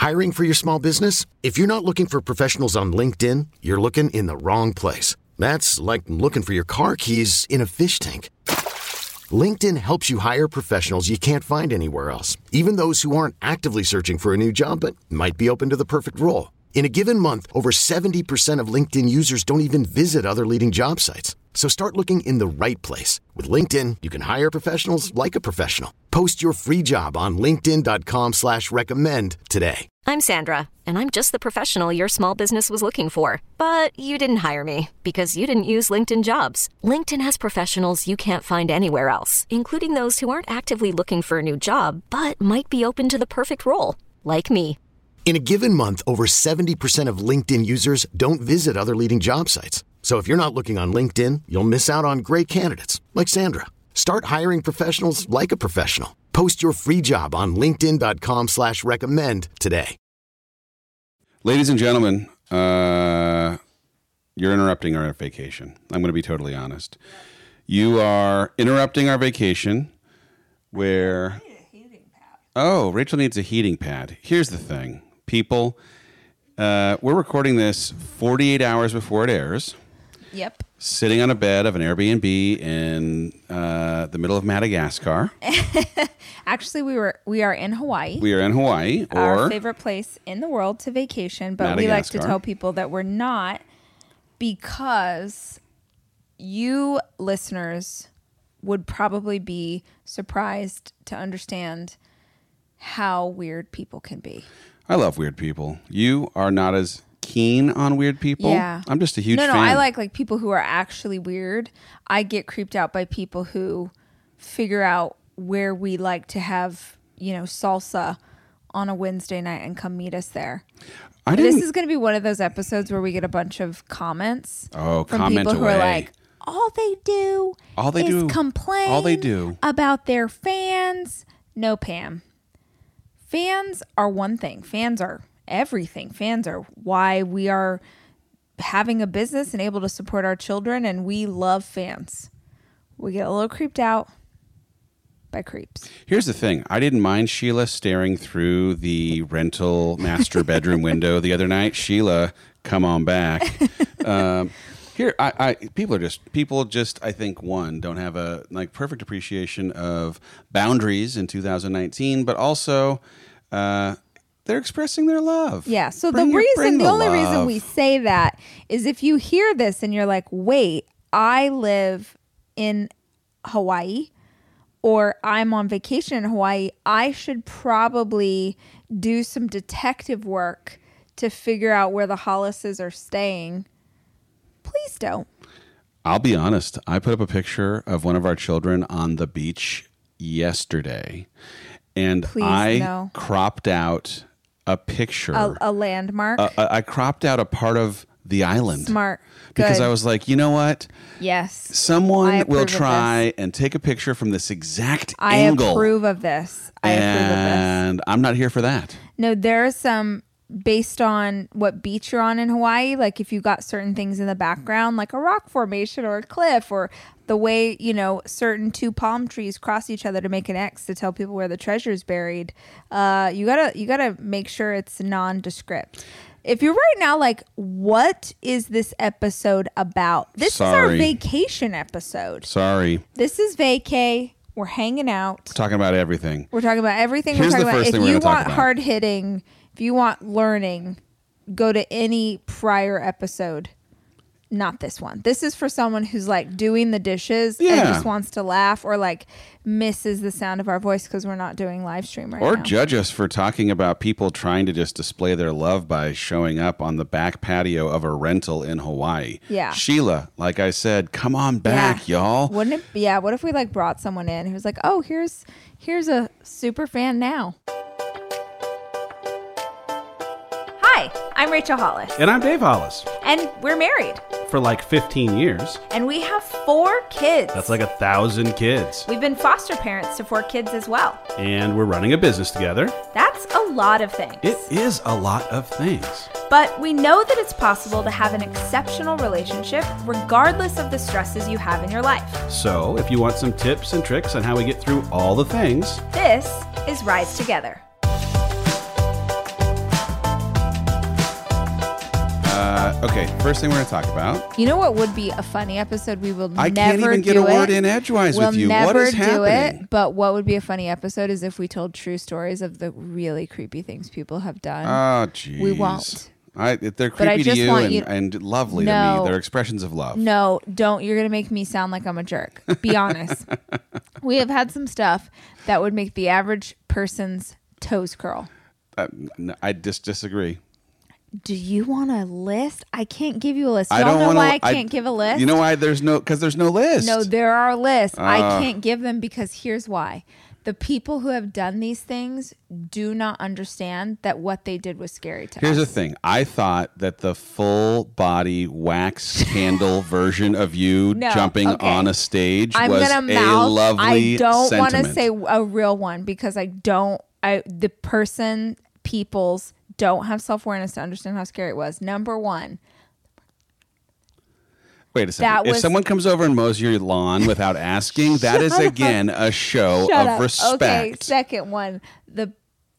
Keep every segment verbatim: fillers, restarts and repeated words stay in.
Hiring for your small business? If you're not looking for professionals on LinkedIn, you're looking in the wrong place. That's like looking for your car keys in a fish tank. LinkedIn helps you hire professionals you can't find anywhere else, even those who aren't actively searching for a new job but might be open to the perfect role. In a given month, over seventy percent of LinkedIn users don't even visit other leading job sites. So start looking in the right place. With LinkedIn, you can hire professionals like a professional. Post your free job on linkedin.com slash recommend today. I'm Sandra, and I'm just the professional your small business was looking for. But you didn't hire me because you didn't use LinkedIn Jobs. LinkedIn has professionals you can't find anywhere else, including those who aren't actively looking for a new job, but might be open to the perfect role, like me. In a given month, over seventy percent of LinkedIn users don't visit other leading job sites. So if you're not looking on LinkedIn, you'll miss out on great candidates like Sandra. Start hiring professionals like a professional. Post your free job on linkedin.com slash recommend today. Ladies and gentlemen, uh, you're interrupting our vacation. I'm going to be totally honest. You are interrupting our vacation where... Oh, Rachel needs a heating pad. Here's the thing. People, uh, we're recording this forty-eight hours before it airs. Yep. Sitting on a bed of an Airbnb in uh, the middle of Madagascar. Actually, we were we are in Hawaii. We are in Hawaii, or our favorite place in the world to vacation. But we like to Madagascar. tell people that we're not, because you listeners would probably be surprised to understand how weird people can be. I love weird people. You are not as keen on weird people. Yeah. I'm just a huge no, no, fan. I like like people who are actually weird. I get creeped out by people who figure out where we like to have, you know, salsa on a Wednesday night and come meet us there. I This didn't- is going to be one of those episodes where we get a bunch of comments Oh, from comment people who away. are like, all they do All they is do- complain all they do. about their fans. No, Pam. Fans are one thing. Fans are everything. Fans are why we are having a business and able to support our children, and we love fans. We get a little creeped out by creeps. Here's the thing. I didn't mind Sheila staring through the rental master bedroom window the other night. Sheila, come on back. um, here, I, I people are just people just I think one don't have a like perfect appreciation of boundaries in two thousand nineteen, but also uh, they're expressing their love. Yeah. So Bring the your- reason, bring the, the only reason love. we say that is if you hear this and you're like, wait, I live in Hawaii, or I'm on vacation in Hawaii, I should probably do some detective work to figure out where the Hollises are staying. Please don't. I'll be honest. I put up a picture of one of our children on the beach yesterday, and Please, I no. cropped out a picture. A, a landmark. Uh, I cropped out a part of the island. Smart. Because Good. I was like, you know what? Yes. Someone I will approve of try and take a picture from this exact I angle. approve of this. I approve of this. And I'm not here for that. No, there are some, based on what beach you're on in Hawaii, like if you got certain things in the background, like a rock formation or a cliff, or the way, you know, certain two palm trees cross each other to make an X to tell people where the treasure is buried, uh, you gotta you gotta make sure it's nondescript. If you're right now like, what is this episode about? This is our Sorry. vacation episode. Sorry. This is vacay. We're hanging out. Talking about everything. We're talking about everything. Here's we're the talking about. first If thing we're you gonna talk want about. hard hitting, if you want learning, go to any prior episode. Not this one. This is for someone who's like doing the dishes and Yeah. just wants to laugh, or like misses the sound of our voice because we're not doing live stream right Or now. judge us for talking about people trying to just display their love by showing up on the back patio of a rental in Hawaii. Yeah. Sheila, like I said, come on back, Yeah. y'all. Wouldn't it? Yeah. What if we like brought someone in who's like, oh, here's here's a super fan now. Hi, I'm Rachel Hollis, And I'm Dave Hollis. and we're married, For like fifteen years. and we have four kids. That's like a thousand kids. We've been foster parents to four kids as well. And we're running a business together. That's a lot of things. It is a lot of things. But we know that it's possible to have an exceptional relationship regardless of the stresses you have in your life. So if you want some tips and tricks on how we get through all the things, This is Rise Together. Okay, first thing we're going to talk about. You know what would be a funny episode? We will I never can't even get do a word it. in edgewise we'll with you. never What is do happening? it. But what would be a funny episode is if we told true stories of the really creepy things people have done. Oh, jeez. We won't. I, they're But I creepy to just you want and, you- and lovely No. to me. They're expressions of love. No, don't. You're going to make me sound like I'm a jerk. Be honest. We have had some stuff that would make the average person's toes curl. Uh, n- I just disagree. Do you want a list? I can't give you a list. I Y'all don't know want why I can't give a list? You know why? There's no because there's no list. No, there are lists. I Uh. can't give them because here's why. The people who have done these things do not understand that what they did was scary to Here's us. the thing. I thought that the full body wax candle version of you No, jumping okay. on a stage I'm was gonna a mouth. lovely I don't want to sentiment. say a real one because I don't. I the person people's don't have self awareness to understand how scary it was. Number one. Wait a second. That If was- someone comes over and mows your lawn without asking, that is again a show Shut of up. respect. Okay, second one. The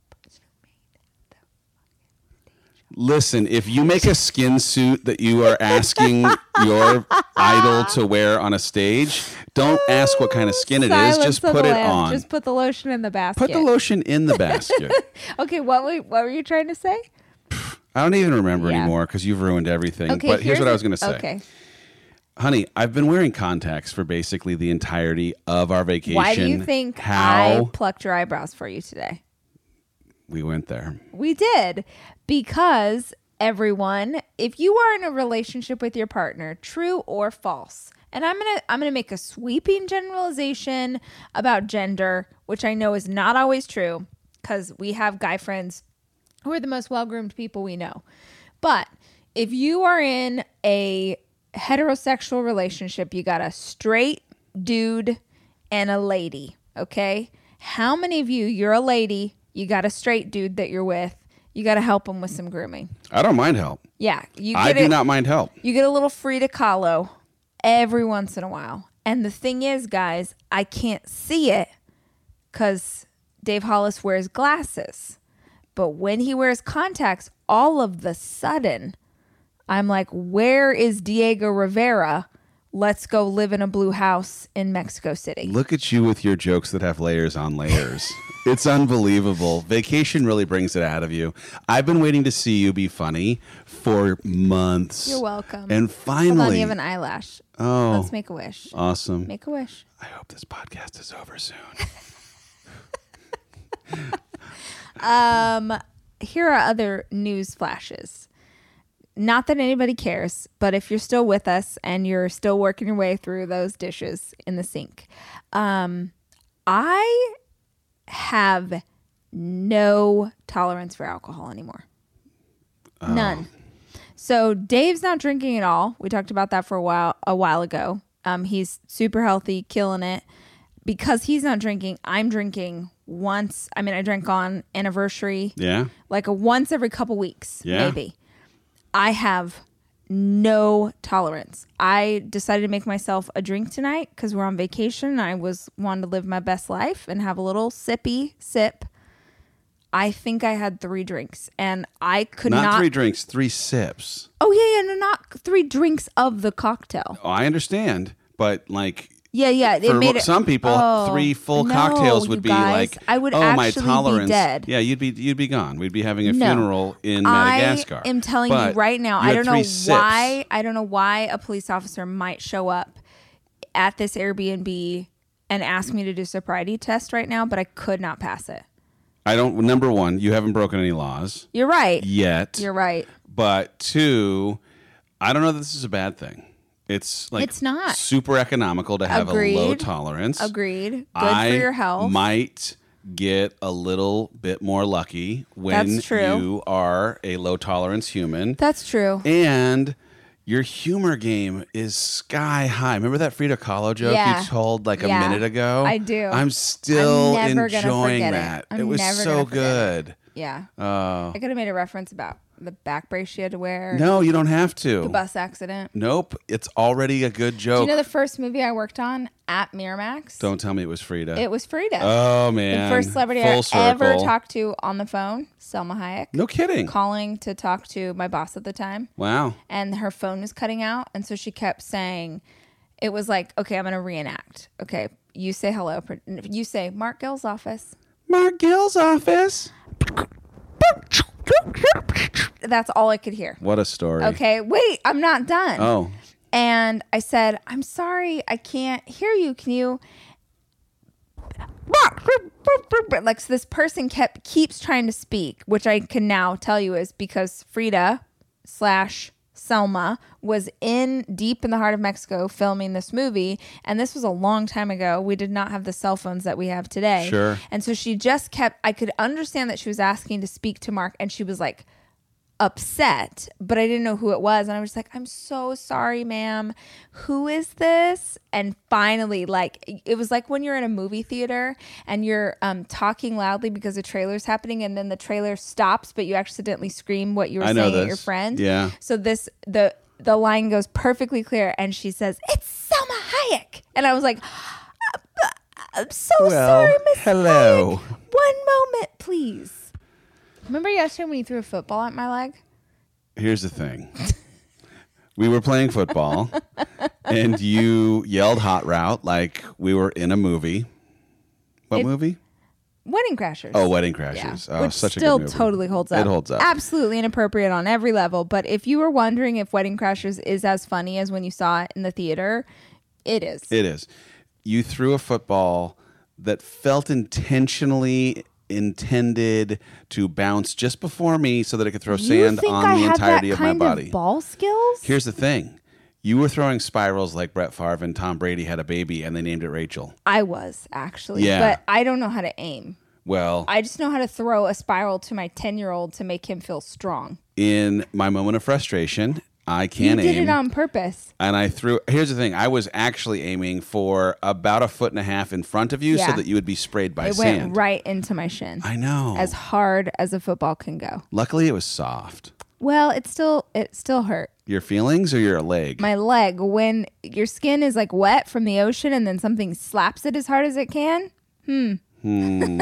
Listen, if you make a skin suit that you are asking your idol to wear on a stage, don't ask what kind of skin it is. silence Just of put the it lambs. on. Just put the lotion in the basket. Put the lotion in the basket. Okay, what were, what were you trying to say? I don't even remember Yeah. anymore because you've ruined everything. Okay, but here's what a- I was going to say. Okay. Honey, I've been wearing contacts for basically the entirety of our vacation. Why do you think how I plucked your eyebrows for you today? we went there? We did. Because everyone, if you are in a relationship with your partner, true or false, and I'm going to I'm going to make a sweeping generalization about gender, which I know is not always true cuz we have guy friends who are the most well-groomed people we know. But if you are in a heterosexual relationship, you got a straight dude and a lady, okay? How many of you, you're a lady, you got a straight dude that you're with, you got to help him with some grooming. I don't mind help. Yeah, you I get do it, not mind help. you get a little Frida Kahlo every once in a while. And the thing is, guys, I can't see it because Dave Hollis wears glasses. But when he wears contacts, all of the sudden, I'm like, where is Diego Rivera? Let's go live in a blue house in Mexico City. Look at you with your jokes that have layers on layers. It's unbelievable. Vacation really brings it out of you. I've been waiting to see you be funny for months. You're welcome. And Hold on, finally, you have an eyelash. oh, Let's make a wish. awesome. Make a wish. I hope this podcast is over soon. Um, here are other news flashes. Not that anybody cares, but if you're still with us and you're still working your way through those dishes in the sink, um, I have no tolerance for alcohol anymore. None. So Dave's not drinking at all. We talked about that for a while a while ago. Um, he's super healthy, killing it. Because he's not drinking, I'm drinking once. I mean, I drank on anniversary, Yeah? like a once every couple weeks, Yeah. maybe. I have no tolerance. I decided to make myself a drink tonight because we're on vacation. I was wanting to live my best life and have a little sippy sip. I think I had three drinks and I could Not, not. three drinks, three sips. Oh, yeah, yeah, no, not three drinks of the cocktail. Oh, I understand. But like, Yeah, yeah. It for made mo- it, some people, oh, three full no, cocktails would you be guys, like, I would oh, my actually tolerance. be dead. Yeah, you'd be you'd be gone. We'd be having a No. funeral in Madagascar. I am telling But you right now, you I had don't know three sips. why. I don't know why a police officer might show up at this Airbnb and ask me to do a sobriety test right now, but I could not pass it. I don't. Number one, you haven't broken any laws You're right. yet. You're right. But two, I don't know that this is a bad thing. It's like It's not. super economical to have a low Agreed. tolerance. Agreed. Good I for your health. might get a little bit more lucky when That's true. you are a low tolerance human. That's true. And your humor game is sky high. Remember that Frida Kahlo joke Yeah. you told like a Yeah. minute ago? I do. I'm still I'm never gonna enjoying forget it. that. I'm It was never so gonna forget good. Yeah. Oh. I could have made a reference about the back brace she had to wear. No, you don't have to. The bus accident. Nope. It's already a good joke. Do you know the first movie I worked on at Miramax? Don't tell me it was Frida. It was Frida. Oh, man. The first celebrity Full I circle. ever talked to on the phone, Selma Hayek. No kidding. Calling to talk to my boss at the time. Wow. And her phone was cutting out. And so she kept saying, it was like, okay, I'm going to reenact. Okay, you say hello. You say, Mark Gill's office. Mark Gill's office. That's all I could hear. What a story. Okay, wait, I'm not done. Oh. And I said, I'm sorry, I can't hear you. Can you? Like, so this person kept keeps trying to speak, which I can now tell you is because Frida slash Selma was in deep in the heart of Mexico filming this movie, and this was a long time ago. We did not have the cell phones that we have today. Sure. And so she just kept, I could understand that she was asking to speak to Mark, and she was like upset, but I didn't know who it was. And I was like, I'm so sorry, ma'am. Who is this? And finally, like, it was like when you're in a movie theater and you're um, talking loudly because a trailer's happening, and then the trailer stops, but you accidentally scream what you were I know saying at this. your friend. Yeah. So this, the, the line goes perfectly clear, and she says, "It's Selma Hayek." And I was like, I'm so Well, sorry, Miss hello. Hayek. One moment, please. Remember yesterday when you threw a football at my leg? Here's the thing. We were playing football, and you yelled hot route like we were in a movie. What It- movie? Wedding Crashers. Oh, Wedding Crashers. Oh, Which such a still good movie. totally holds up. It holds up. Absolutely inappropriate on every level. But if you were wondering if Wedding Crashers is as funny as when you saw it in the theater, it is. It is. You threw a football that felt intentionally intended to bounce just before me so that it could throw You sand think on I the have entirety that of my kind body. Of ball skills? Here's the thing. You were throwing spirals like Brett Favre and Tom Brady had a baby and they named it Rachel. I was actually, Yeah. but I don't know how to aim. Well, I just know how to throw a spiral to my ten-year-old to make him feel strong. in my moment of frustration, I You can did aim. it on purpose. And I threw. Here's the thing. I was actually aiming for about a foot and a half in front of you Yeah. so that you would be sprayed by It sand. went right into my shin. I know. As hard as a football can go. Luckily, it was soft. Well, it still it still hurt. Your feelings or your leg? My leg, when your skin is like wet from the ocean and then something slaps it as hard as it can. Hmm. Hmm.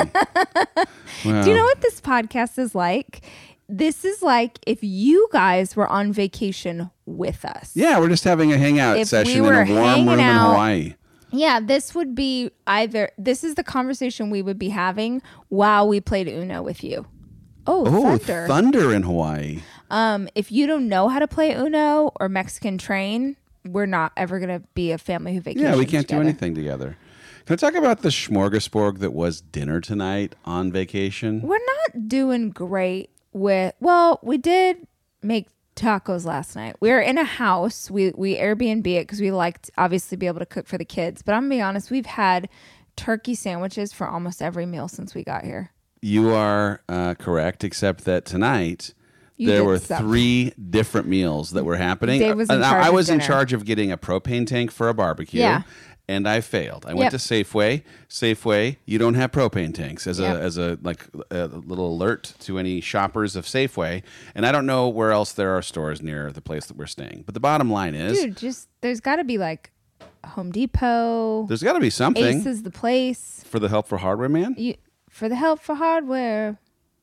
Do you know what this podcast is like? This is like if you guys were on vacation with us. Yeah, we're just having a hangout If session we were in a warm hanging room in out- Hawaii. Yeah, this would be either, this is the conversation we would be having while we played Uno with you. Oh, Oh, thunder. thunder in Hawaii. Um, if you don't know how to play Uno or Mexican Train, we're not ever going to be a family who vacations Yeah, we can't together. do anything together. Can I talk about the smorgasbord that was dinner tonight on vacation? We're not doing great with, well, we did make tacos last night. We were in a house. We we Airbnb it because we liked obviously be able to cook for the kids. But I'm gonna be honest, we've had turkey sandwiches for almost every meal since we got here. You are uh, correct, except that tonight You there did were stuff. three different meals that were happening. Dave was in And charge I of was in dinner. charge of getting a propane tank for a barbecue. Yeah. And I failed. I Yep. went to Safeway. Safeway, you don't have propane tanks as Yep. a as a like a little alert to any shoppers of Safeway. And I don't know where else there are stores near the place that we're staying. But the bottom line is, Dude, just there's got to be like Home Depot. there's got to be something Ace is the place. for the help for hardware man You for the help for hardware.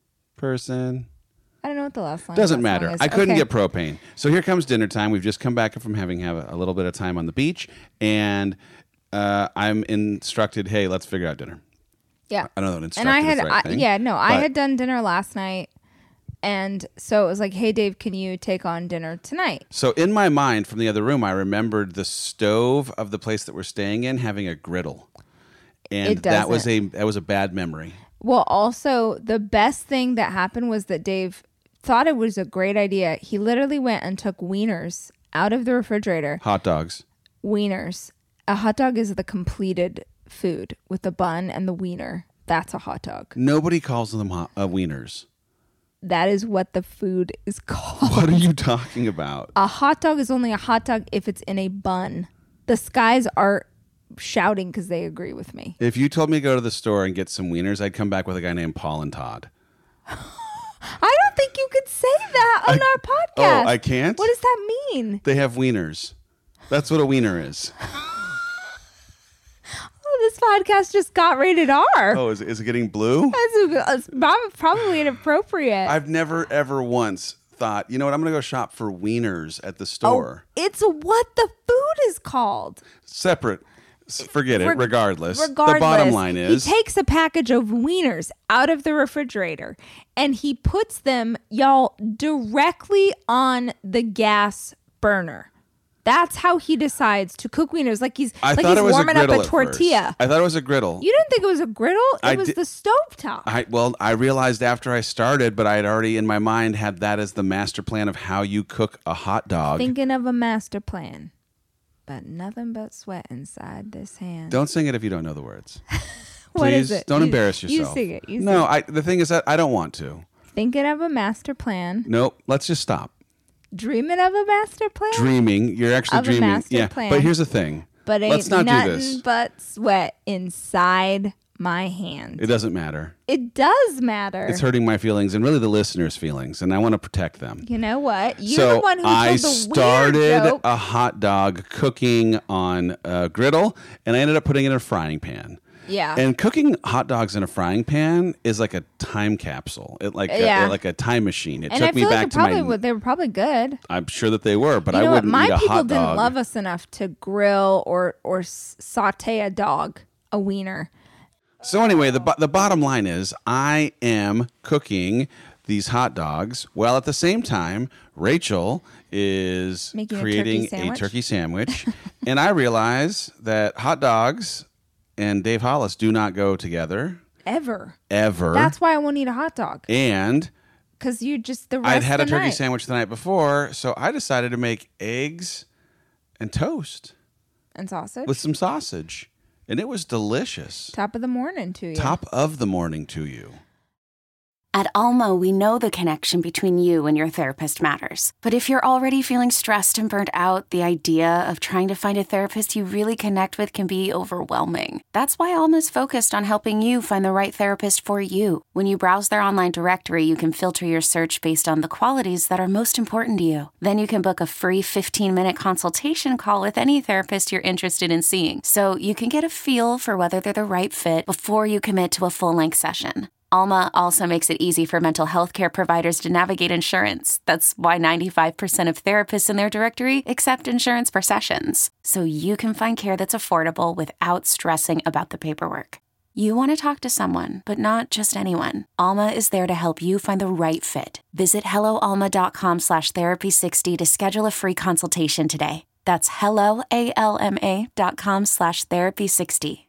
person. I don't know what the last line. Doesn't of that matter. song is. I couldn't Okay. get propane. So here comes dinner time. We've just come back from having have a, a little bit of time on the beach, and uh, I'm instructed, hey, let's figure out dinner. Yeah. I don't know that instructed And I had, is the right I, thing, yeah, no, I but had done dinner last night, and so it was like, hey, Dave, can you take on dinner tonight? So in my mind, from the other room, I remembered the stove of the place that we're staying in having a griddle, and It that was a doesn't. that was a bad memory. Well, also the best thing that happened was that Dave thought it was a great idea. He literally went and took wieners out of the refrigerator. Hot dogs. Wieners. A hot dog is the completed food with the bun and the wiener. That's a hot dog. Nobody calls them hot, uh, wieners. That is what the food is called. What are you talking about? A hot dog is only a hot dog if it's in a bun. The skies are shouting because they agree with me. If you told me to go to the store and get some wieners, I'd come back with a guy named Paul and Todd. I don't think you could say that on our podcast. Oh, I can't? What does that mean? They have wieners. That's what a wiener is. Oh, this podcast just got rated R. Oh, is it, is it getting blue? That's, that's probably inappropriate. I've never, ever once thought, you know what, I'm going to go shop for wieners at the store. Oh, it's what the food is called. Separate. S- Forget it. Reg- regardless. Regardless, the bottom line is he takes a package of wieners out of the refrigerator and he puts them, y'all, directly on the gas burner. That's how he decides to cook wieners. Like he's I like thought he's it was warming a up griddle a at tortilla. first. I thought it was a griddle. You didn't think it was a griddle? It I was di- the stovetop. I well, I realized after I started, but I had already in my mind had that as the master plan of how you cook a hot dog. Thinking of a master plan, but nothing but sweat inside this hand. Don't sing it if you don't know the words. What Please is it? don't You- embarrass you yourself. sing it, you no, sing I. The thing is that I don't want to. Thinking of a master plan, Nope. Let's just stop. dreaming of a master plan, Dreaming. You're actually Of a dreaming. master yeah. plan. But here's the thing. but ain't Let's not do nothing this. but sweat inside my hand. It doesn't matter. It does matter. It's hurting my feelings and really the listeners' feelings, and I want to protect them. You know what? You're so the one who I told the started weird joke. a hot dog cooking on a griddle, and I ended up putting it in a frying pan. Yeah. And cooking hot dogs in a frying pan is like a time capsule. It like Yeah. a, like a time machine. It and took I me feel back like it to probably my. would, they were probably good. I'm sure that they were, but You I know what? wouldn't My eat a people hot didn't dog. love us enough to grill or or s- saute a dog, a wiener. So anyway, the bo- the bottom line is I am cooking these hot dogs while at the same time Rachel is Making a creating turkey sandwich. turkey sandwich, and I realize that hot dogs and Dave Hollis do not go together Ever. ever. That's why I won't eat a hot dog. and Because you just the rest I'd had a of the turkey night. sandwich the night before, so I decided to make eggs and toast and sausage. with some sausage, and it was delicious. Top of the morning to you. Top of the morning to you. At Alma, we know the connection between you and your therapist matters. But if you're already feeling stressed and burnt out, the idea of trying to find a therapist you really connect with can be overwhelming. That's why Alma's focused on helping you find the right therapist for you. When you browse their online directory, you can filter your search based on the qualities that are most important to you. Then you can book a free fifteen-minute consultation call with any therapist you're interested in seeing, so you can get a feel for whether they're the right fit before you commit to a full-length session. Alma also makes it easy for mental health care providers to navigate insurance. That's why ninety-five percent of therapists in their directory accept insurance for sessions, so you can find care that's affordable without stressing about the paperwork. You want to talk to someone, but not just anyone. Alma is there to help you find the right fit. Visit helloalma.com slash therapy sixty to schedule a free consultation today. That's helloalma dot com slash therapy sixty.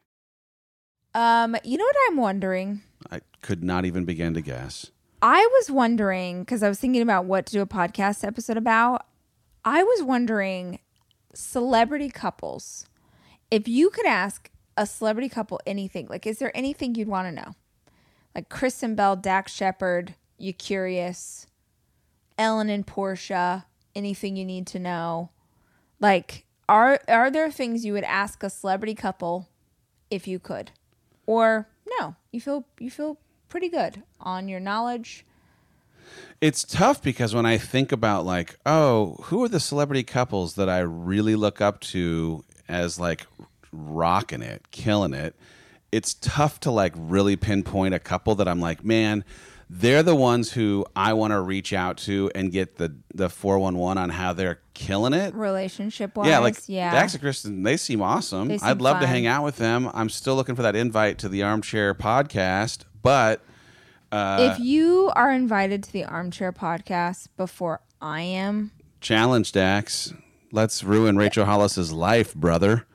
Um, you know what I'm wondering? I could not even begin to guess. I was wondering, because I was thinking about what to do a podcast episode about. I was wondering, celebrity couples. If you could ask a celebrity couple anything, like, is there anything you'd want to know? Like Kristen Bell, Dax Shepard, you curious? Ellen and Portia, anything you need to know? Like, are are there things you would ask a celebrity couple if you could? Or no, you feel you feel pretty good on your knowledge. It's tough because when I think about like, oh, who are the celebrity couples that I really look up to as like rocking it, killing it, it's tough to like really pinpoint a couple that I'm like, man, they're the ones who I want to reach out to and get the the four one one on how they're killing it. Relationship wise, Yeah, like yeah. Dax and Kristen, they seem awesome. They seem I'd love to fun. hang out with them. I'm still looking for that invite to the Armchair podcast, but uh, if you are invited to the Armchair podcast before I am, challenge Dax. Let's ruin Rachel Hollis's life, brother.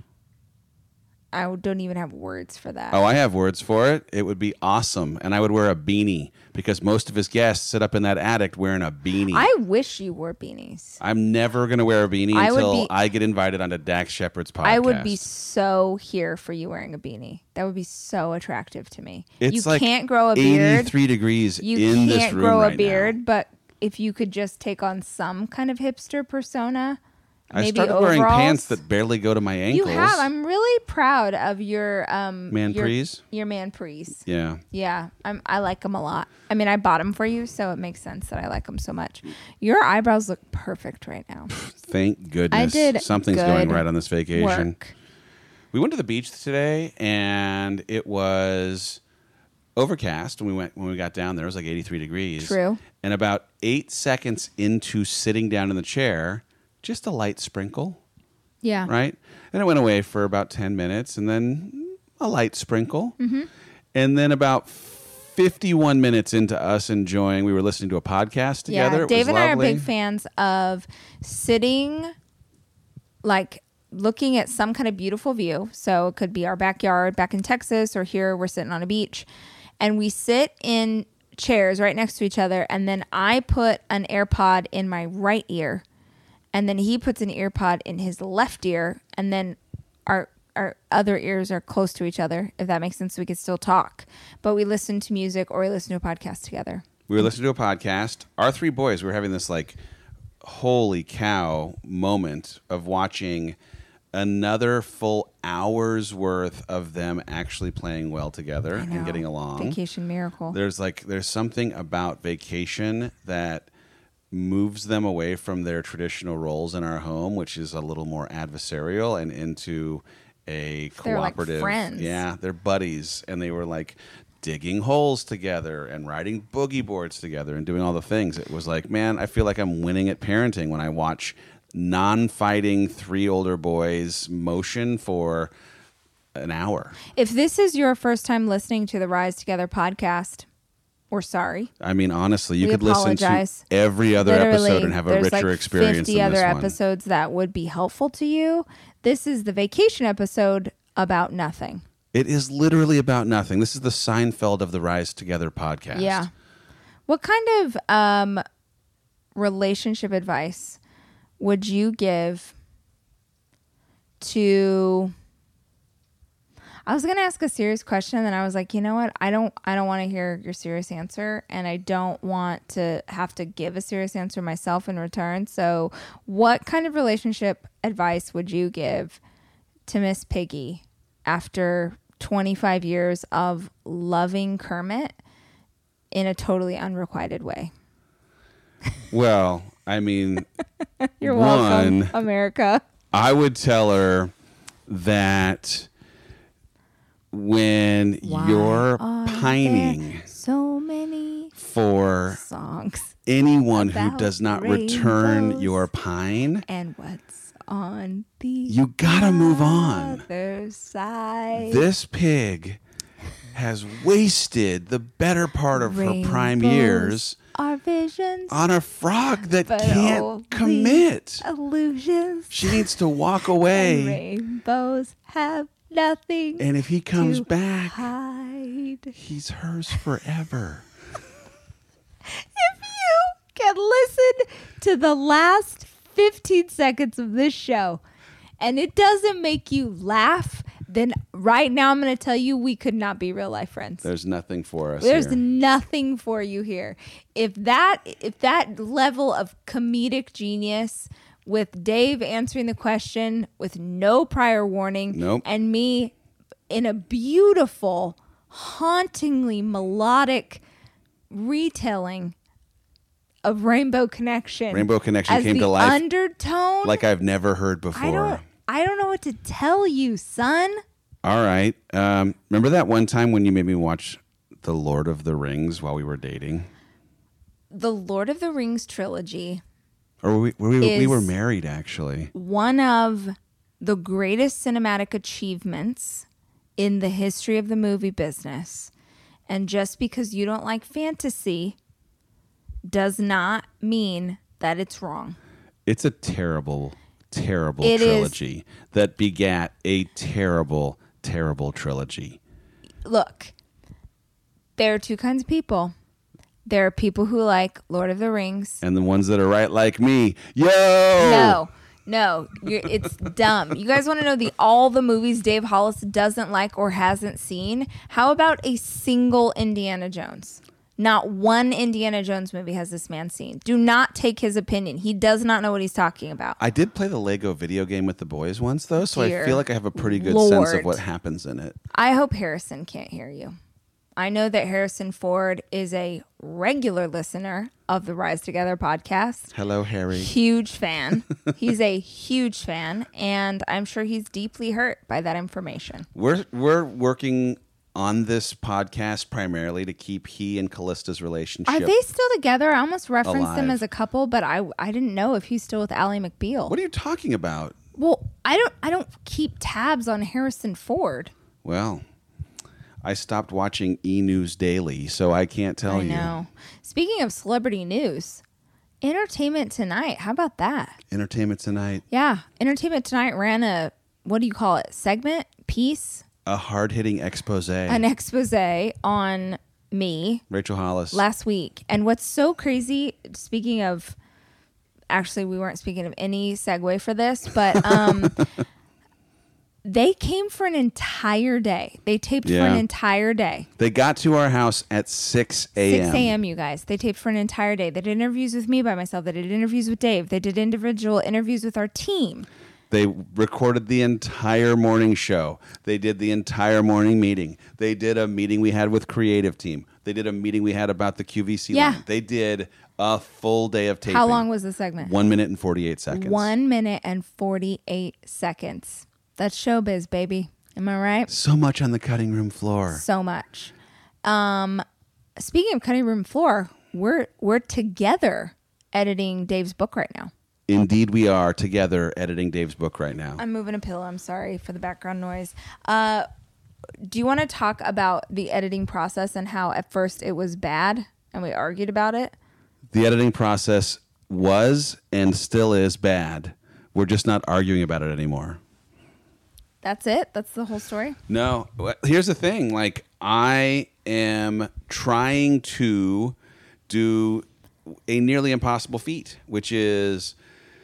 I don't even have words for that. Oh, I have words for it. It would be awesome. And I would wear a beanie because most of his guests sit up in that attic wearing a beanie. I wish you wore beanies. I'm never going to wear a beanie I would until be- I get invited onto Dax Shepard's podcast. I would be so here for you wearing a beanie. That would be so attractive to me. It's you like can't grow a beard. eighty-three degrees You in this can't room grow right a beard, but if you could just take on some kind of hipster persona, I maybe started wearing overalls. pants that barely go to my ankles. You have. I'm really proud of your um Man your, prees? Your man prees. Yeah. Yeah, I'm. I like them a lot. I mean, I bought them for you, so it makes sense that I like them so much. Your eyebrows look perfect right now. Thank goodness. I did Something's good going right on this vacation. Work. We went to the beach today, and it was overcast. When we went when we got down there, it was like eighty-three degrees. True. And about eight seconds into sitting down in the chair, just a light sprinkle. Yeah. Right? And it went away for about ten minutes, and then a light sprinkle. Mm-hmm. And then about fifty-one minutes into us enjoying, we were listening to a podcast together. Yeah, It Dave was and I are lovely. big fans of sitting, like looking at some kind of beautiful view. So it could be our backyard back in Texas, or here we're sitting on a beach. And we sit in chairs right next to each other. And then I put an AirPod in my right ear. And then he puts an earpod in his left ear. And then our our other ears are close to each other, if that makes sense. So we could still talk. But we listen to music or we listen to a podcast together. We were listening to a podcast. Our three boys, we were having this like, holy cow moment of watching another full hour's worth of them actually playing well together I know. and getting along. Vacation miracle. There's like there's something about vacation that moves them away from their traditional roles in our home, which is a little more adversarial, and into a They're like cooperative. friends. Yeah, they're buddies, and they were like digging holes together and riding boogie boards together and doing all the things. It was like, man, I feel like I'm winning at parenting when I watch non-fighting three older boys motion for an hour. If this is your first time listening to the Rise Together podcast, we're sorry. I mean, honestly, you We could listen apologize. to every other Literally, episode and have a there's richer like experience fifty than other this one. episodes that would be helpful to you. This is the vacation episode about nothing. It is literally about nothing. This is the Seinfeld of the Rise Together podcast. Yeah. What kind of um, relationship advice would you give to... I was going to ask a serious question, and then I was like, you know what? I don't I don't want to hear your serious answer, and I don't want to have to give a serious answer myself in return. So what kind of relationship advice would you give to Miss Piggy after twenty-five years of loving Kermit in a totally unrequited way? Well, I mean, You're one, welcome, America. I would tell her that when Why you're are pining there so many for songs anyone who about does not return rainbows your pine, and what's on the you gotta move on. other side. This pig has wasted the better part of her prime Rainbows years are visions, on a frog that but can't only commit. illusions. She needs to walk And away. rainbows have nothing And if he comes to back, hide. he's hers forever. If you can listen to the last fifteen seconds of this show and it doesn't make you laugh, then right now I'm going to tell you we could not be real life friends. There's nothing for us There's here. nothing for you here. If that if that level of comedic genius with Dave answering the question with no prior warning Nope. and me in a beautiful, hauntingly melodic retelling of Rainbow Connection. Rainbow Connection as came the to life undertone. like I've never heard before. I don't I don't know what to tell you, son. All right. Um, remember that one time when you made me watch The Lord of the Rings while we were dating? The Lord of the Rings trilogy, Or we, we, we, we Is- were married, actually. one of the greatest cinematic achievements in the history of the movie business. And just because you don't like fantasy does not mean that it's wrong. It's a terrible, terrible It is- trilogy that begat a terrible, terrible trilogy. Look, there are two kinds of people. There are people who like Lord of the Rings. And the ones that are right like me, yo! No, no, you're, it's dumb. You guys want to know the all the movies Dave Hollis doesn't like or hasn't seen? How about a single Indiana Jones? Not one Indiana Jones movie has this man seen. Do not take his opinion. He does not know what he's talking about. I did play the Lego video game with the boys once, though, so Dear I feel like I have a pretty good Lord. sense of what happens in it. I hope Harrison can't hear you. I know that Harrison Ford is a regular listener of the Rise Together podcast. Hello, Harry. Huge fan. He's a huge fan, and I'm sure he's deeply hurt by that information. We're we're working on this podcast primarily to keep he and Callista's relationship. Are they still together? I almost referenced them alive. as a couple, but I I didn't know if he's still with Ally McBeal. What are you talking about? Well, I don't I don't keep tabs on Harrison Ford. Well, I stopped watching E! News Daily, so I can't tell I you. know. Speaking of celebrity news, Entertainment Tonight. How about that? Entertainment Tonight. Yeah, Entertainment Tonight ran a, what do you call it? Segment? Piece? A hard-hitting expose. An expose on me Rachel Hollis. last week. And what's so crazy, speaking of, actually, we weren't speaking of any segue for this, but um, they came for an entire day. They taped for Yeah. an entire day. They got to our house at six a.m. six a.m., you guys. They taped for an entire day. They did interviews with me by myself. They did interviews with Dave. They did individual interviews with our team. They recorded the entire morning show. They did the entire morning meeting. They did a meeting we had with creative team. They did a meeting we had about the Q V C Yeah. line. They did a full day of taping. How long was the segment? One minute and forty-eight seconds. One minute and forty-eight seconds. That's showbiz, baby. Am I right? So much on the cutting room floor. So much. Um, speaking of cutting room floor, we're we're together editing Dave's book right now. Indeed, we are together editing Dave's book right now. I'm moving a pillow. I'm sorry for the background noise. Uh, do you want to talk about the editing process and how at first it was bad and we argued about it? The editing process was and still is bad. We're just not arguing about it anymore. That's it? That's the whole story? No, Well, here's the thing. Like, I am trying to do a nearly impossible feat, which is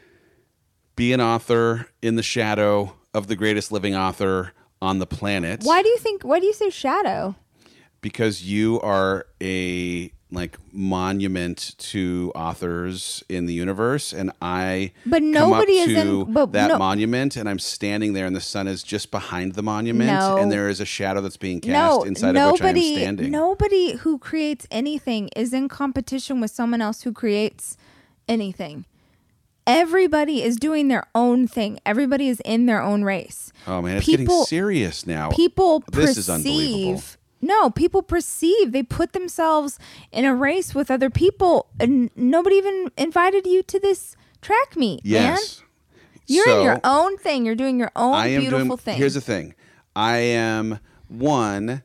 be an author in the shadow of the greatest living author on the planet. Why do you think, why do you say shadow? Because you are a like monument to authors in the universe, and I But come nobody up is to in- but that no- monument, and I'm standing there, and the sun is just behind the monument, No. and there is a shadow that's being cast No, inside of which I am nobody, standing. nobody who creates anything is in competition with someone else who creates anything. Everybody is doing their own thing. Everybody is in their own race. Oh man, it's People- getting serious now. People This perceive. is unbelievable. No, people perceive. They put themselves in a race with other people, and nobody even invited you to this track meet. Yes. Man. You're So, in your own thing. You're doing your own I am beautiful doing, thing. Here's the thing. I am, one,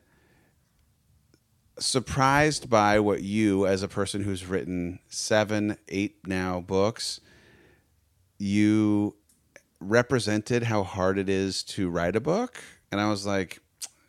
surprised by what you, as a person who's written seven, eight now books, you represented how hard it is to write a book. And I was like,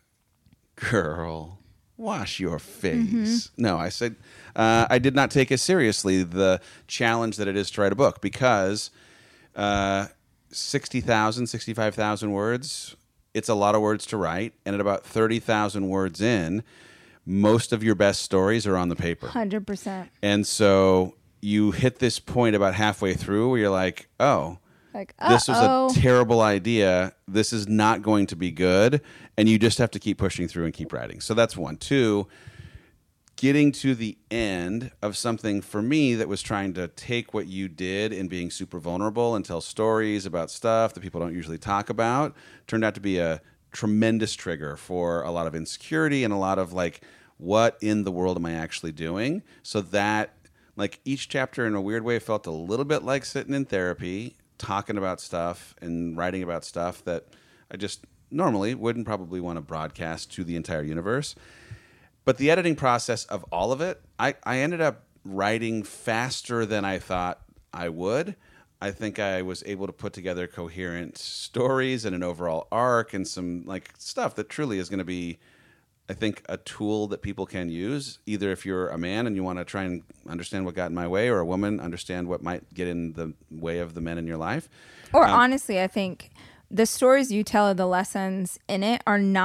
girl, wash your face. Mm-hmm. No, I said, uh, I did not take as seriously the challenge that it is to write a book because uh, sixty thousand, sixty-five thousand words, it's a lot of words to write. And at about thirty thousand words in, most of your best stories are on the paper. one hundred percent. And so you hit this point about halfway through where you're like, oh, Like, this was uh-oh. a terrible idea. This is not going to be good. And you just have to keep pushing through and keep writing. So that's one. Two, getting to the end of something for me that was trying to take what you did and being super vulnerable and tell stories about stuff that people don't usually talk about turned out to be a tremendous trigger for a lot of insecurity and a lot of like, what in the world am I actually doing? So that, like, each chapter in a weird way felt a little bit like sitting in therapy, talking about stuff and writing about stuff that I just normally wouldn't probably want to broadcast to the entire universe. But the editing process of all of it, I, I ended up writing faster than I thought I would. I think I was able to put together coherent stories and an overall arc and some like stuff that truly is going to be, I think, a tool that people can use, either if you're a man and you want to try and understand what got in my way, or a woman understand what might get in the way of the men in your life. Or Um, honestly, I think the stories you tell, the lessons in it are not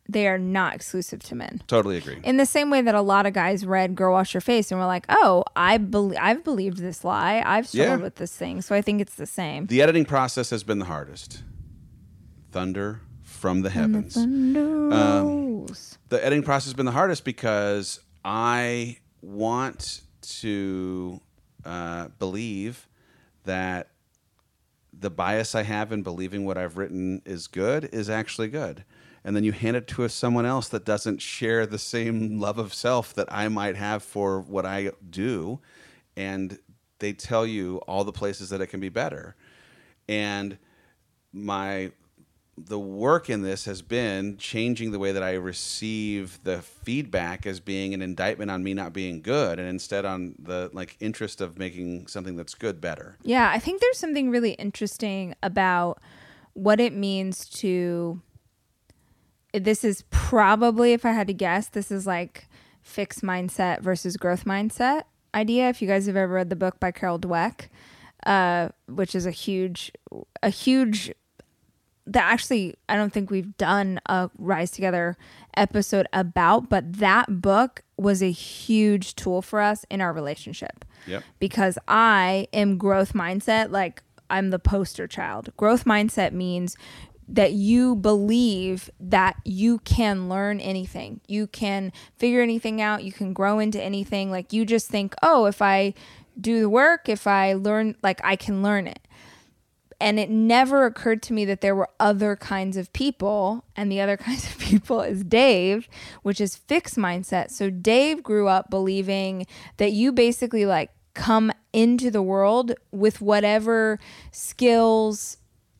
they are not exclusive to men. Totally agree. In the same way that a lot of guys read Girl Wash Your Face and were like, oh, I be- I've believed this lie. I've struggled Yeah. with this thing. So I think it's the same. The editing process has been the hardest. Thunder from the heavens. Thunder Um, rolls. the editing process has been the hardest because I want to uh, believe that the bias I have in believing what I've written is good is actually good. And then you hand it to someone else that doesn't share the same love of self that I might have for what I do. And they tell you all the places that it can be better. And my the work in this has been changing the way that I receive the feedback as being an indictment on me not being good, and instead on the like interest of making something that's good better. Yeah, I think there's something really interesting about what it means to, this is probably, if I had to guess, this is like fixed mindset versus growth mindset idea. If you guys have ever read the book by Carol Dweck, uh, which is a huge, a huge, that actually I don't think we've done a Rise Together episode about, but that book was a huge tool for us in our relationship. Yep. Because I am growth mindset, like I'm the poster child. Growth mindset means that you believe that you can learn anything. You can figure anything out. You can grow into anything. Like you just think, oh, if I do the work, if I learn, like I can learn it. And it never occurred to me that there were other kinds of people. And the other kinds of people is Dave, which is fixed mindset. So Dave grew up believing that you basically like come into the world with whatever skills,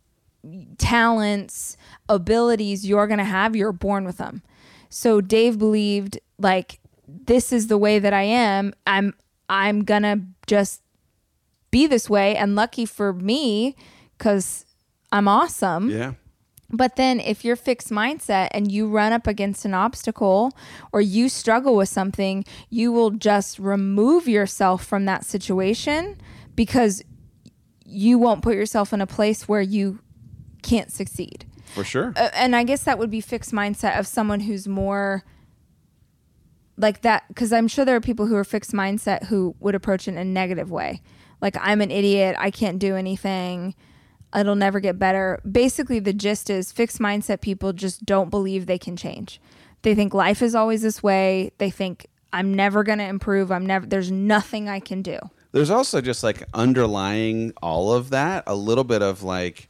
talents, abilities you're going to have, you're born with them. So Dave believed like, this is the way that I am. I'm, I'm going to just be this way. And lucky for me, because I'm awesome. Yeah. But then if you're fixed mindset and you run up against an obstacle or you struggle with something, you will just remove yourself from that situation because you won't put yourself in a place where you can't succeed. For sure. Uh, and I guess that would be fixed mindset of someone who's more like that, because I'm sure there are people who are fixed mindset who would approach it in a negative way. Like, I'm an idiot. I can't do anything. It'll never get better. Basically, the gist is fixed mindset people just don't believe they can change. They think life is always this way. They think I'm never going to improve. I'm never, there's nothing I can do. There's also just like underlying all of that, a little bit of like,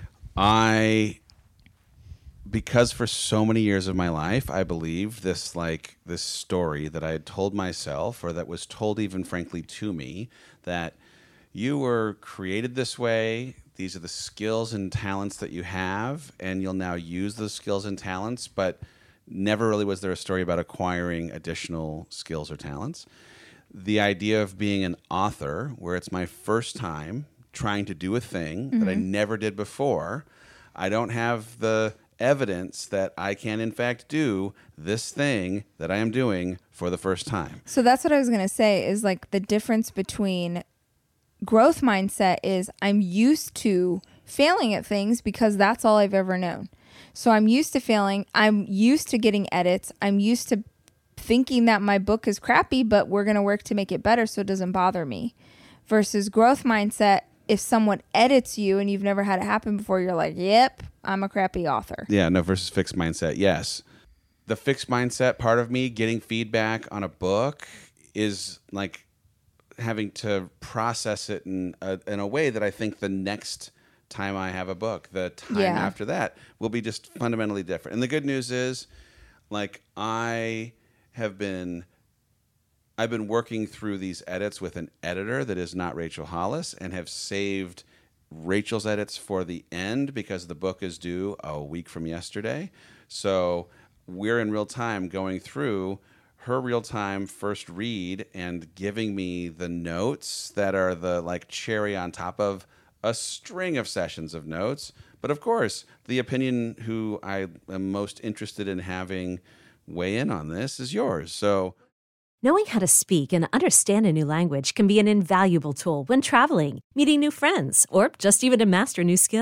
I, because for so many years of my life, I believed this like this story that I had told myself, or that was told even frankly to me, that you were created this way. These are the skills and talents that you have, and you'll now use those skills and talents, but never really was there a story about acquiring additional skills or talents. The idea of being an author, where it's my first time trying to do a thing mm-hmm. that I never did before. I don't have the evidence that I can, in fact, do this thing that I am doing for the first time. So that's what I was going to say is like the difference between growth mindset is I'm used to failing at things because that's all I've ever known. So I'm used to failing. I'm used to getting edits. I'm used to thinking that my book is crappy, but we're going to work to make it better so it doesn't bother me. Versus growth mindset, if someone edits you and you've never had it happen before, you're like, yep, I'm a crappy author. Yeah, no, versus fixed mindset, yes. The fixed mindset part of me getting feedback on a book is like having to process it in a, in a way that I think the next time I have a book, the time yeah. after that will be just fundamentally different. And the good news is, like, I have been... I've been working through these edits with an editor that is not Rachel Hollis, and have saved Rachel's edits for the end because the book is due a week from yesterday. So we're in real time going through her real time first read and giving me the notes that are the like cherry on top of a string of sessions of notes. But of course, the opinion who I am most interested in having weigh in on this is yours. So knowing how to speak and understand a new language can be an invaluable tool when traveling, meeting new friends, or just even to master a new skill.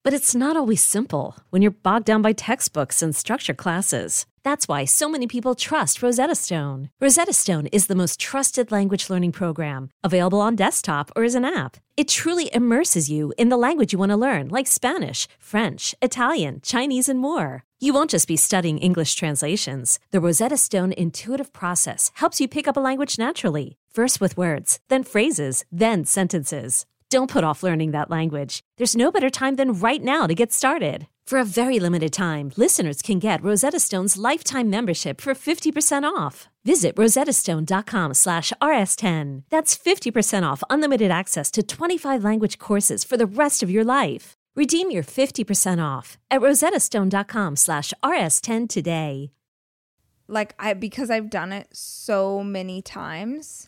But it's not always simple when you're bogged down by textbooks and structure classes. That's why so many people trust Rosetta Stone. Rosetta Stone is the most trusted language learning program, available on desktop or as an app. It truly immerses you in the language you want to learn, like Spanish, French, Italian, Chinese, and more. You won't just be studying English translations. The Rosetta Stone intuitive process helps you pick up a language naturally, first with words, then phrases, then sentences. Don't put off learning that language. There's no better time than right now to get started. For a very limited time, listeners can get Rosetta Stone's lifetime membership for fifty percent off. Visit rosettastone.com slash rs10. That's fifty percent off unlimited access to twenty-five language courses for the rest of your life. Redeem your fifty percent off at rosettastone.com slash rs10 today. Like, I because I've done it so many times,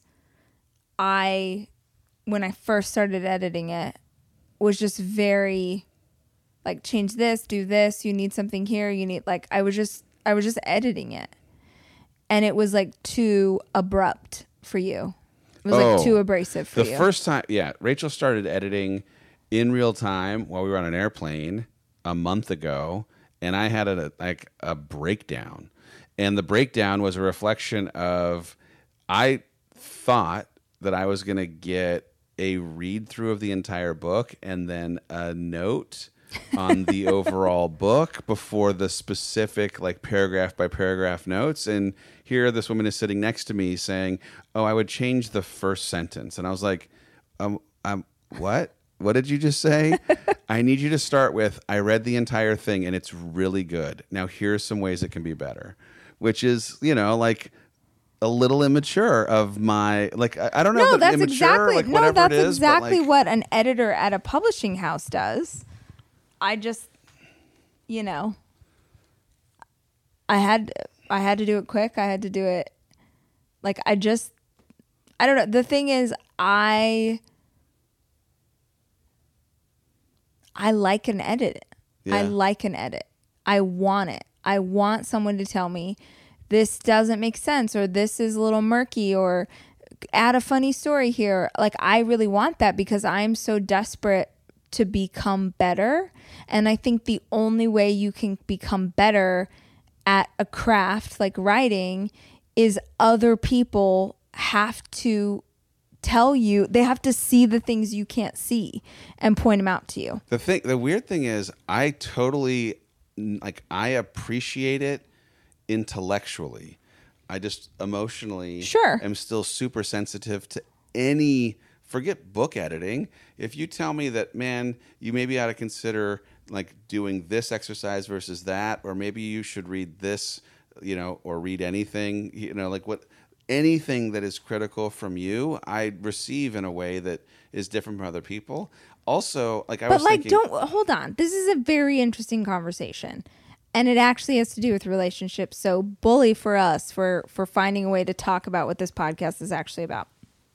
I... when I first started editing it, was just very like, change this, do this, you need something here, you need like I was just I was just editing it. And it was like too abrupt for you. It was Oh, like too abrasive for the you. first time, yeah, Rachel started editing in real time while we were on an airplane a month ago, and I had a like a breakdown. And the breakdown was a reflection of I thought that I was going to get a read through of the entire book and then a note on the overall book before the specific like paragraph by paragraph notes. And here this woman is sitting next to me saying, oh, I would change the first sentence. And I was like, um, um what? What did you just say? I need you to start with, I read the entire thing and it's really good. Now here's some ways it can be better, which is, you know, like a little immature of my, like, I, I don't know no, if that's immature, exactly like no, whatever that's it is. but, exactly like, what an editor at a publishing house does. I just, you know, I had I had to do it quick. I had to do it, like, I just, I don't know. The thing is, I I like an edit. Yeah. I like an edit. I want it. I want someone to tell me this doesn't make sense, or this is a little murky, or add a funny story here. Like, I really want that because I'm so desperate to become better. And I think the only way you can become better at a craft like writing is other people have to tell you, they have to see the things you can't see and point them out to you. The thing, the weird thing is, I totally, like, I appreciate it intellectually. I just emotionally Sure. am still super sensitive to any, forget book editing. If you tell me that, man, you maybe ought to consider like doing this exercise versus that, or maybe you should read this, you know, or read anything, you know, like what, anything that is critical from you, I receive in a way that is different from other people. Also, like I But was like, thinking, don't, hold on. This is a very interesting conversation. And it actually has to do with relationships. So bully for us for, for finding a way to talk about what this podcast is actually about.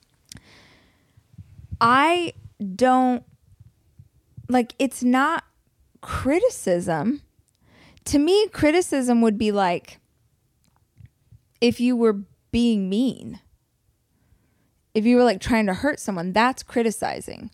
I don't, like, it's not criticism. To me, criticism would be like if you were being mean. If you were like trying to hurt someone, that's criticizing.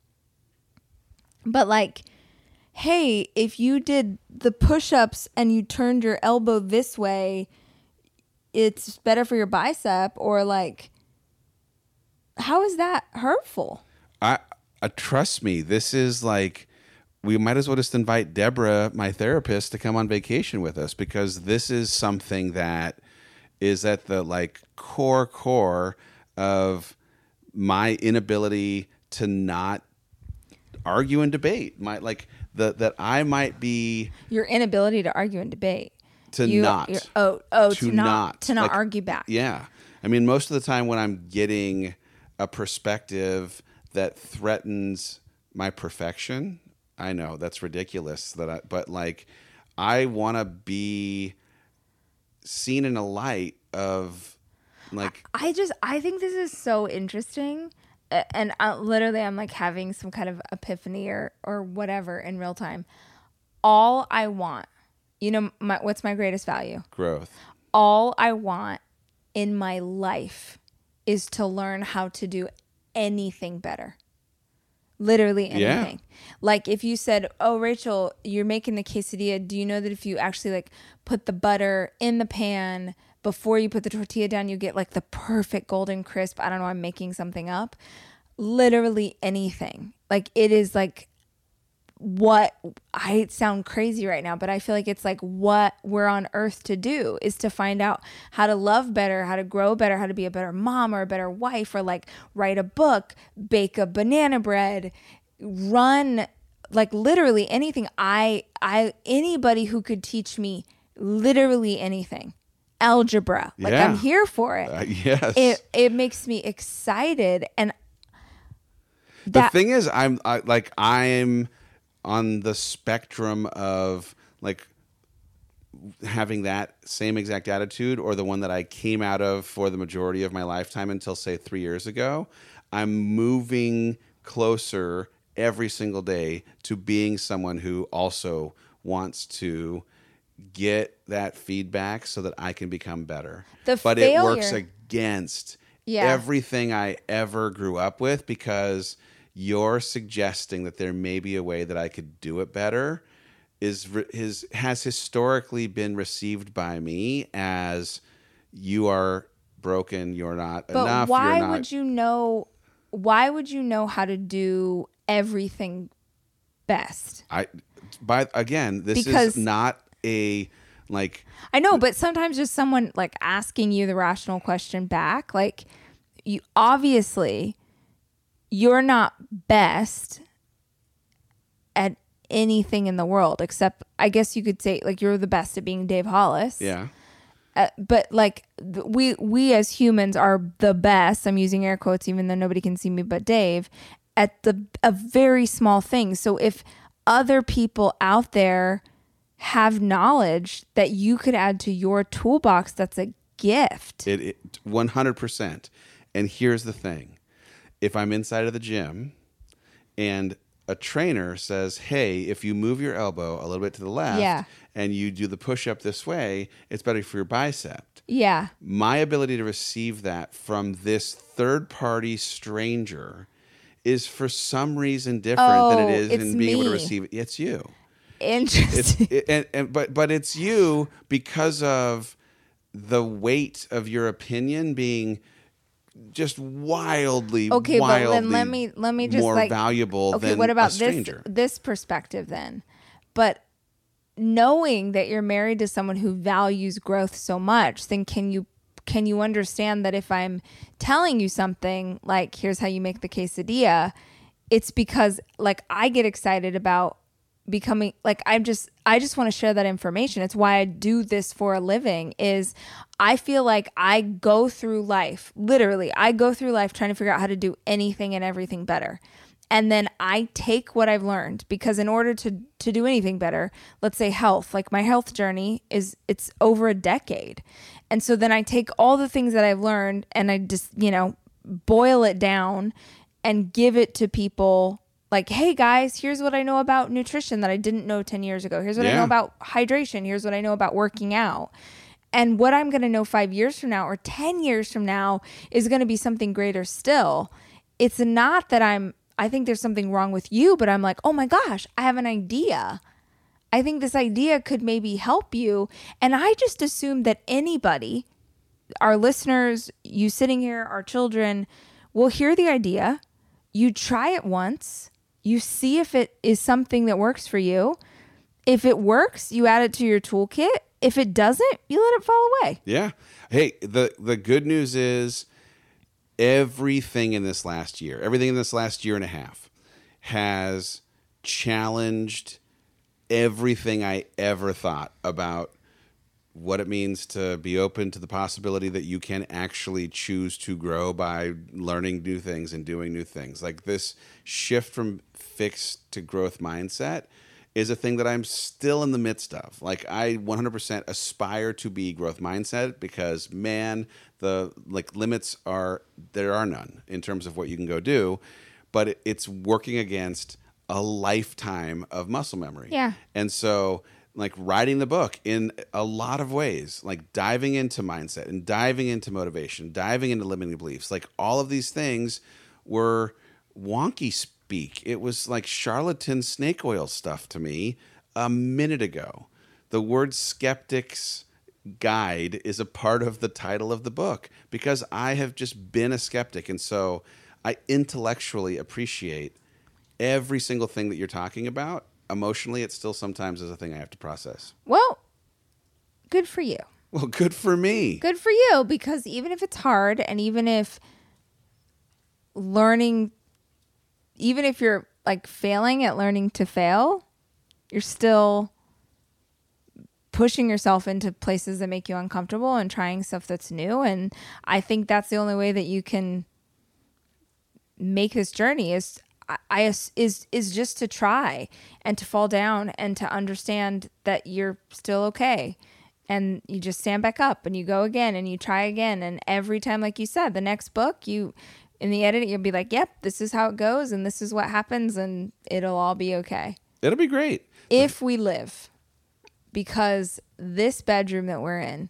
But like, hey, if you did the push-ups and you turned your elbow this way, it's better for your bicep, or like, how is that hurtful? I uh, trust me, this is like, we might as well just invite Deborah, my therapist, to come on vacation with us, because this is something that is at the like core core of my inability to not argue and debate. My like the that I might be Your inability to argue and debate. to You- not you're- oh oh to to, not, not to not like, argue back. Yeah, I mean, most of the time when I'm getting a perspective that threatens my perfection, I know that's ridiculous. That I, but like, I want to be seen in a light of like. I just I think this is so interesting, A- and uh, literally I'm like having some kind of epiphany or or whatever in real time. All I want, you know, my, what's my greatest value? Growth. All I want in my life is to learn how to do anything better. Literally Yeah. anything. Like if you said, oh, Rachel, you're making the quesadilla. Do you know that if you actually like put the butter in the pan before you put the tortilla down, you get like the perfect golden crisp? I don't know. I'm making something up. Literally anything. Like it is like what I sound crazy right now, but I feel like it's like what we're on earth to do is to find out how to love better, how to grow better, how to be a better mom or a better wife, or like write a book, bake a banana bread, run, like literally anything. I, I, anybody who could teach me literally anything, algebra, like Yeah. I'm here for it. Uh, yes. It, it makes me excited. And the that, thing is, I'm I, like, I'm on the spectrum of like having that same exact attitude, or the one that I came out of for the majority of my lifetime until say three years ago. I'm moving closer every single day to being someone who also wants to get that feedback so that I can become better. The but it works failure- against Yeah. everything I ever grew up with, because you're suggesting that there may be a way that I could do it better is is has historically been received by me as you are broken, you're not But enough. why you're not, would you know? Why would you know how to do everything best? I by again, this Because- is not a like I know, but sometimes just someone like asking you the rational question back, like you obviously you're not best at anything in the world, except I guess you could say like you're the best at being Dave Hollis. yeah. Uh, but like th- we we as humans are the best. I'm using air quotes, even though nobody can see me but Dave, at the a very small thing. So if other people out there have knowledge that you could add to your toolbox, that's a gift. It, it one hundred percent. And here's the thing. If I'm inside of the gym and a trainer says, hey, if you move your elbow a little bit to the left Yeah. and you do the push-up this way, it's better for your bicep. Yeah. My ability to receive that from this third-party stranger is for some reason different than Oh, it is it's in being able to me. receive it. It's you. Interesting. It's it, and, and but but it's you because of the weight of your opinion being just wildly, Okay, but wildly then let me let me just more like valuable okay, than what about a stranger. this this perspective then? But knowing that you're married to someone who values growth so much, then can you can you understand that if I'm telling you something like here's how you make the quesadilla, it's because like I get excited about becoming like I'm just I just want to share that information. It's why I do this for a living. Is I feel like I go through life, literally, I go through life trying to figure out how to do anything and everything better. And then I take what I've learned, because in order to to do anything better, let's say health, like my health journey is it's over a decade. And so then I take all the things that I've learned and I just, you know, boil it down and give it to people. Like, hey guys, here's what I know about nutrition that I didn't know ten years ago. Here's what I Yeah. know about hydration. Here's what I know about working out. And what I'm going to know five years from now or ten years from now is going to be something greater still. It's not that I'm, I think there's something wrong with you, but I'm like, oh my gosh, I have an idea. I think this idea could maybe help you. And I just assume that anybody, our listeners, you sitting here, our children, will hear the idea. You try it once. You see if it is something that works for you. If it works, you add it to your toolkit. If it doesn't, you let it fall away. Yeah. Hey, the the good news is everything in this last year, everything in this last year and a half has challenged everything I ever thought about what it means to be open to the possibility that you can actually choose to grow by learning new things and doing new things. Like this shift from fixed to growth mindset is a thing that I'm still in the midst of. Like I one hundred percent aspire to be growth mindset because man, the like limits are, there are none in terms of what you can go do, but it, it's working against a lifetime of muscle memory. Yeah. And so like writing the book in a lot of ways, like diving into mindset and diving into motivation, diving into limiting beliefs, like all of these things were wonky speak. It was like charlatan snake oil stuff to me a minute ago. The word skeptic's guide is a part of the title of the book because I have just been a skeptic. And so I intellectually appreciate every single thing that you're talking about. Emotionally, it still sometimes is a thing I have to process. Well, good for you. Well, good for me. Good for you, because even if it's hard and even if learning, even if you're like failing at learning to fail, you're still pushing yourself into places that make you uncomfortable and trying stuff that's new. And I think that's the only way that you can make this journey is I, I is is just to try and to fall down and to understand that you're still okay. And you just stand back up and you go again and you try again. And every time, like you said, the next book, you in the edit, you'll be like, yep, this is how it goes and this is what happens and it'll all be okay. It'll be great. If we live. Because this bedroom that we're in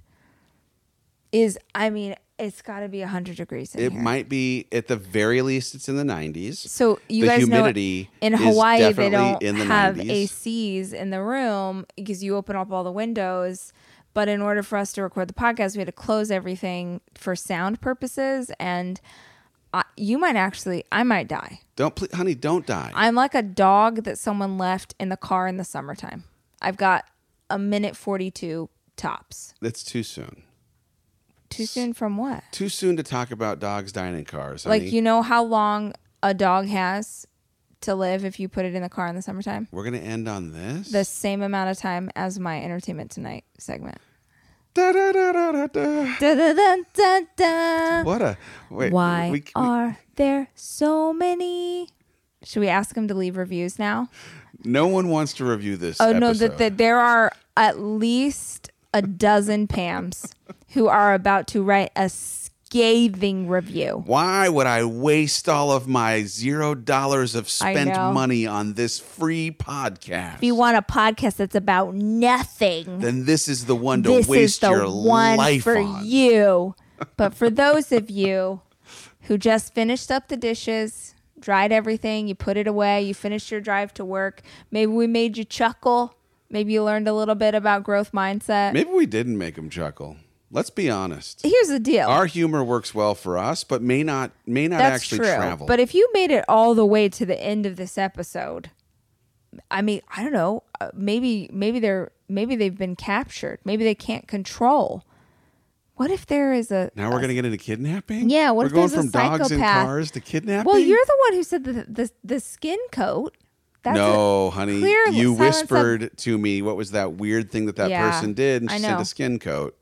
is, I mean, it's got to be one hundred degrees in It here. might be, at the very least, it's in the nineties. So you the guys humidity know in is Hawaii they definitely don't in the have nineties. A Cs in the room because you open up all the windows. But in order for us to record the podcast, we had to close everything for sound purposes. And I, you might actually, I might die. Don't, pl- honey, don't die. I'm like a dog that someone left in the car in the summertime. I've got a minute forty-two tops. That's too soon. Too soon from what? Too soon to talk about dogs dying in cars, honey. Like, you know how long a dog has to live if you put it in the car in the summertime? We're going to end on this? The same amount of time as my Entertainment Tonight segment. Da, da, da, da, da, da. Da, da, da, da, da. What a... Wait, Why we, we, are there so many? Should we ask them to leave reviews now? No one wants to review this Oh, episode. no, that, that there are at least a dozen Pams who are about to write a scathing review. Why would I waste all of my zero dollars of I spent know. money on this free podcast? If you want a podcast that's about nothing, then this is the one to this waste is the your one life for on. you. But for those of you who just finished up the dishes, dried everything, you put it away, you finished your drive to work, maybe we made you chuckle, maybe you learned a little bit about growth mindset. Maybe we didn't make them chuckle. Let's be honest. Here's the deal. Our humor works well for us, but may not may not That's actually true. travel. But if you made it all the way to the end of this episode, I mean, I don't know, uh, maybe maybe they're maybe they've been captured. Maybe they can't control. What if there is a now we're a- going to get into kidnapping? Yeah, what we're if going there's a from dogs in psychopath? cars to kidnapping? Well, you're the one who said the the, the skin coat. That's no, a honey. clear You silence of- whispered to me what was that weird thing that that Yeah, person did, and I she said know. the skin coat.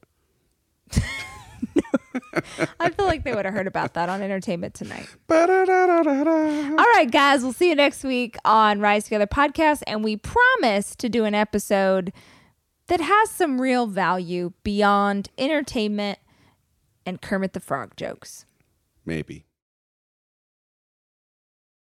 I feel like they would have heard about that on Entertainment Tonight. Ba-da-da-da-da-da. All right, guys, we'll see you next week on Rise Together Podcast, and we promise to do an episode that has some real value beyond entertainment and Kermit the Frog jokes. Maybe.